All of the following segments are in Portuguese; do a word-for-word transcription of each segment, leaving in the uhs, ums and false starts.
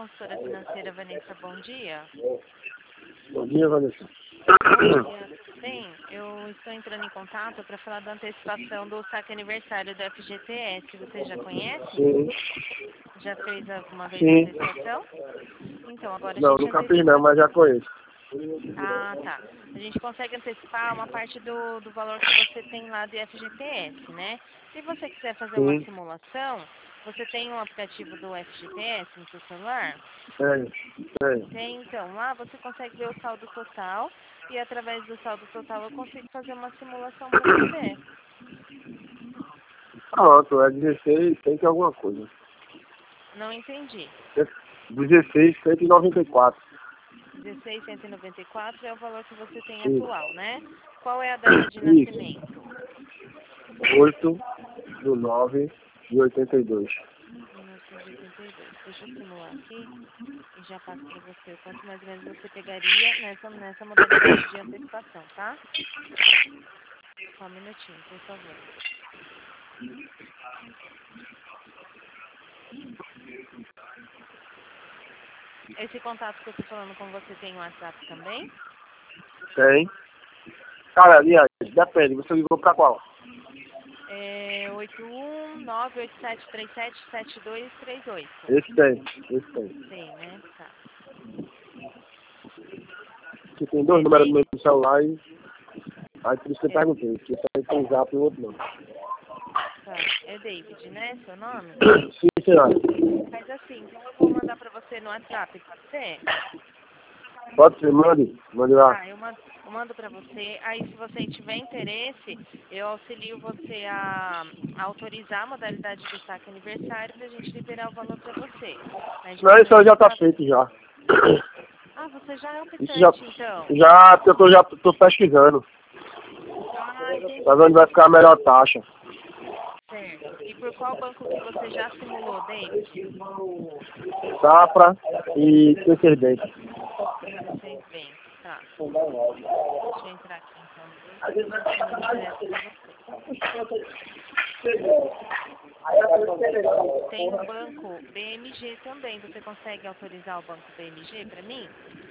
consultora financeira Vanessa, bom dia. Bom dia, Vanessa. Bom dia, tudo bem? Eu estou entrando em contato para falar da antecipação do saque aniversário do F G T S. Você já conhece? Sim. Já fez alguma vez Sim. a antecipação? Então, agora a Não, gente nunca antecipa... fiz não, mas já conheço. Ah, tá. A gente consegue antecipar uma parte do, do valor que você tem lá do F G T S, né? Se você quiser fazer uma Sim. simulação, você tem um aplicativo do F G T S no seu celular? Tem, tem. Tem, então. Lá você consegue ver o saldo total e através do saldo total eu consigo fazer uma simulação para você. Pronto, é dezesseis, cento e alguma coisa. Não entendi. dezesseis, cento e noventa e quatro. dezesseis mil cento e noventa e quatro é o valor que você tem Isso. atual, né? Qual é a data de Isso. nascimento? oito do nove de oitenta e dois. mil novecentos e oitenta e dois. Deixa eu simular aqui e já passo para você o quanto mais ou menos você pegaria nessa, nessa modalidade de antecipação, tá? Só um minutinho, por favor. Esse contato que eu estou falando com você tem WhatsApp também? Tem. Cara, aliás, depende, você ligou pra qual? É oito um nove oito sete três sete sete dois três oito. Esse tem, esse tem. Tem, né? Tá. Você tem dois É números no David? meu celular e... Aí por isso que eu É, perguntei, porque tem um zap e o outro não. tá. É David, né? Seu nome? Sim, senhora. Faz assim, então eu vou mandar pra você no WhatsApp, pode ser? Pode ser, mande. Mande lá. Tá, eu mando, eu mando pra você. Aí se você tiver interesse, eu auxilio você a, a autorizar a modalidade de saque aniversário pra gente liberar o valor pra você. Mas de Não, isso aí momento já tá tá... feito já. Ah, você já é Isso já, optante, então. já, eu tô, já tô pesquisando. Ah, entendi. Pra ver onde vai ficar a melhor taxa. Certo. E por qual banco que você já simulou, David? Safra e C C Bank. Sei bem. Tá. Deixa eu entrar aqui então. David, eu transfiro direto pra você. Tem o banco B M G também. Você consegue autorizar o banco B M G pra mim?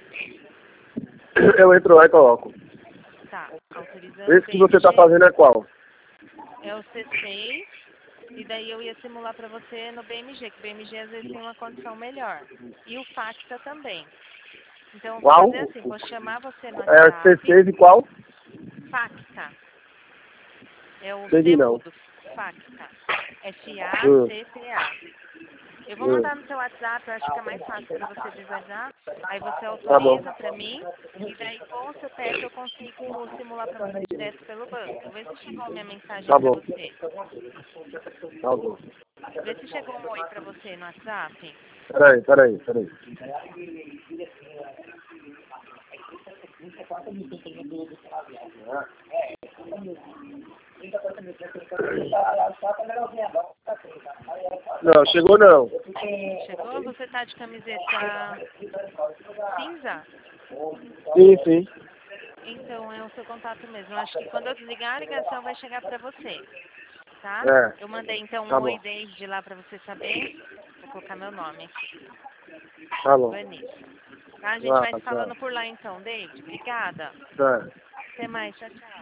Eu entro lá e coloco. Tá. Autorizando Esse que você tá B M G. fazendo é qual? É o C seis. E daí eu ia simular pra você no B M G, que o B M G às vezes tem uma condição melhor. E o Facta também. Então eu vou Qual? fazer assim, vou chamar você no É C WhatsApp. seis e qual? Facta. É o Entendi C não. mudo. Facta. Hum, F A C T A. Eu vou hum. mandar no seu WhatsApp, eu acho que é mais fácil para você visualizar. Aí você Tá bom. autoriza para mim. E daí com o C P F eu consigo simular para você direto pelo banco. Vê se chegou a minha mensagem Tá para bom. você. Tá bom. Vê se chegou um oi para você no WhatsApp. Peraí, peraí, peraí. Não, chegou não. Chegou? Você tá de camiseta cinza? Sim, sim. Então é o seu contato mesmo. Eu acho que quando eu desligar a ligação vai chegar para você. Tá? É, Eu mandei então tá um oi bom. desde lá para você saber. Vou colocar meu nome aqui. Tá bom. Vanessa. Tá? A gente Tchau, vai se tchau. falando por lá então, David. Obrigada. Tá. Até mais. Tchau, tchau.